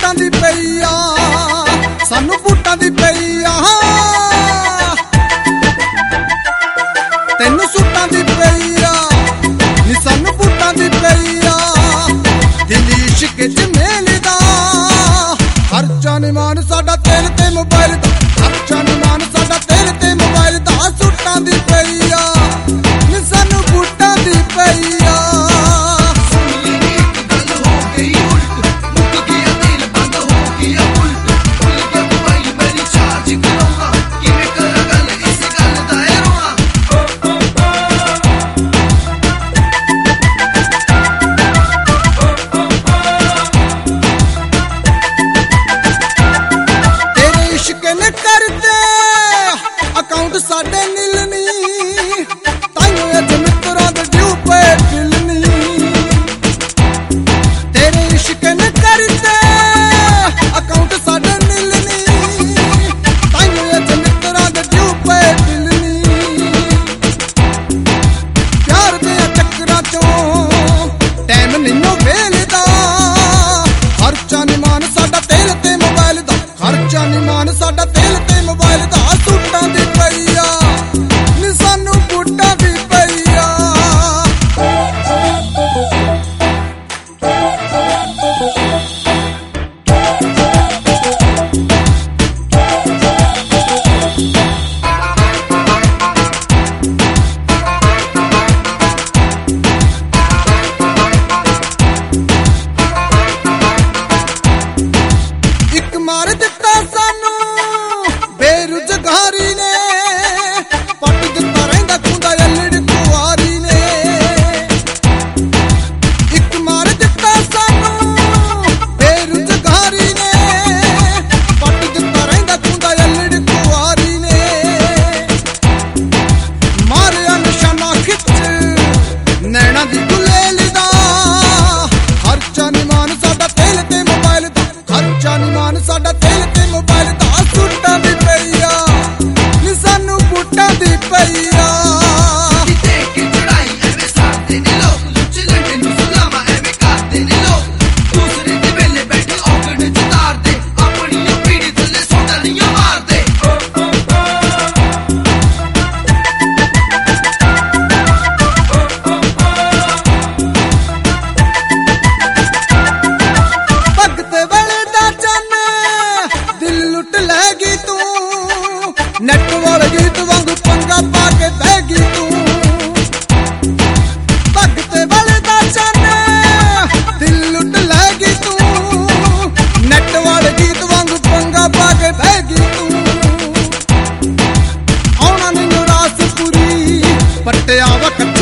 बूटां दी पई आ सानू बूटां दी पई आ तैनू सूटां दी पई आ नी सानू बूटां दी पई आ दिल इश्क च मेलदा खर्चा नी मान साडा तेल ते मोबाइल दा खर्चा नी मान साडा तेल ते मोबाइल दा सूटां दी पई आ नी सानू बूटां दी पई आ साडे नीलनी ताइयों अज मित्रों दे ड्यू पे दिलनी तेरे इश्क ने करते अकाउंट साडे नीलनी ताइयों अज मित्रों दे ड्यू पे दिलनी प्यार दे चक्करां चों टाइम नहीं वेलदा खर्चा नी मान साडा तेल ते मोबाइल दा खर्चा नी मान साडा तेल ते मोबाइल दा सूटां दी पई मार दिता सानू बेरुजगारी ने पट दिता रहिंदा खुंदा अल्लड़ कुआरी ने इक मार दिता सानू बेरुजगारी ने पट दिता रहिंदा खुंदा अल्लड़ कुआरी ने मारिया निशाना खिच नैना दी गुलेल दा खर्चा नी मान साडा तेल ते मोबाइल दा खर्चा नी मान साडा तेल ते मोबाइल दा सूटां दी पई आ नी सानू बूटां दी पई आ देख के चढ़ाई एवें सारदे ने लोग लुच लंडे नू सलामा एवें करदे ने लोग दूसरे दे वेले बैठे औगड़ च तार दे अपनी पीड़ी थल्ले सोटलियां मार दे नट वाले गीत वांगू पंगा पा के बैगी तू भगते वाले दा चन्न दिल लुट लैगी तू नट वाले गीत वांगू पंगा पा के बैगी तू आउणा मैनू रास पूरी पट्टिया वक्त